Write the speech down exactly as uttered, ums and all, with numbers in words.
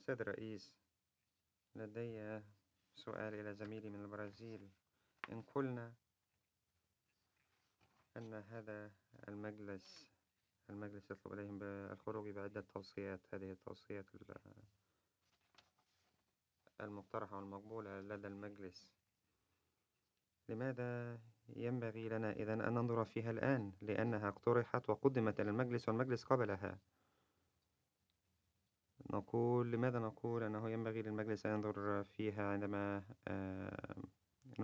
السيد الرئيس، لدي سؤال إلى زميلي من البرازيل. إن قلنا أن هذا المجلس المجلس يطلب إليهم بالخروج بعدة توصيات، هذه التوصيات المقترحة والمقبولة لدى المجلس، لماذا ينبغي لنا إذن أن ننظر فيها الآن؟ لأنها اقترحت وقدمت إلى المجلس والمجلس قبلها. نقول لماذا نقول أنه ينبغي للمجلس أن ينظر فيها عندما